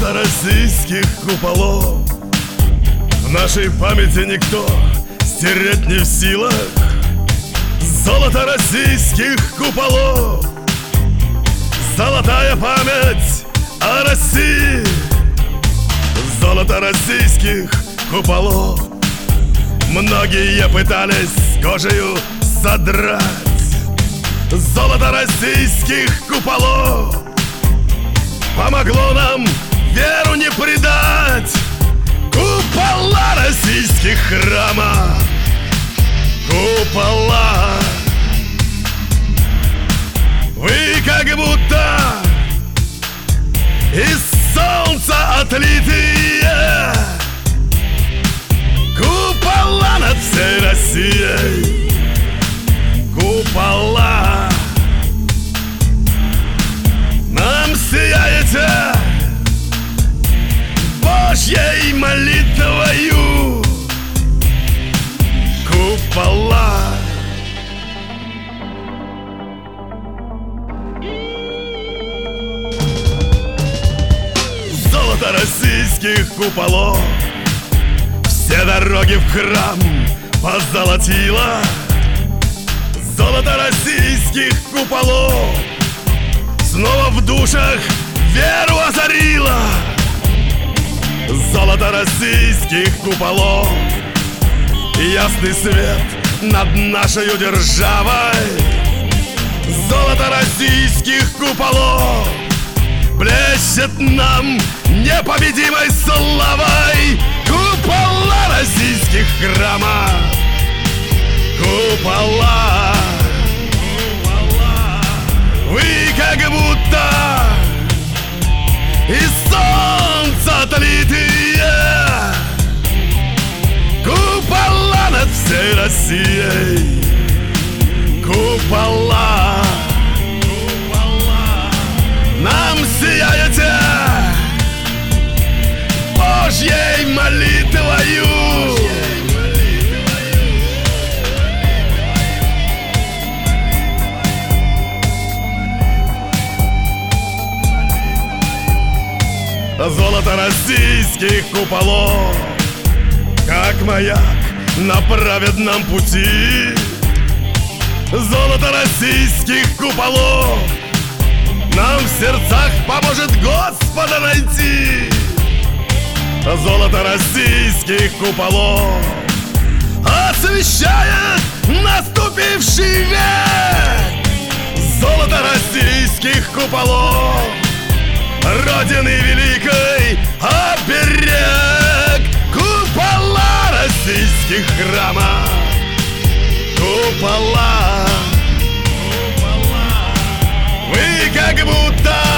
Золото российских куполов в нашей памяти никто стереть не в силах. Золото российских куполов, золотая память о России. Золото российских куполов многие пытались кожею содрать. Золото российских куполов помогло нам веру не предать. Купола российских храмов, купола. Вы как будто из солнца отлитые купола над всей Россией. Купола. Нам сияете Божьей молитвою. Купола. Золото российских куполов все дороги в храм позолотило. Золото российских куполов снова в душах веру озарило. Золото российских куполов ясный свет над нашей державой. Золото российских куполов блещет нам непобедимой славой. Купола российских храмов, купола. Вы как будто из солнца отлитые купола над всей Россией. Купола. Нам сияете Божьей молитвою. Золото российских куполов как маяк на праведном пути. Золото российских куполов нам в сердцах поможет Господа найти. Золото российских куполов освещает наступивший век. Золото российских куполов Родины великой оберег. Купола российских храмов, купола. Вы как будто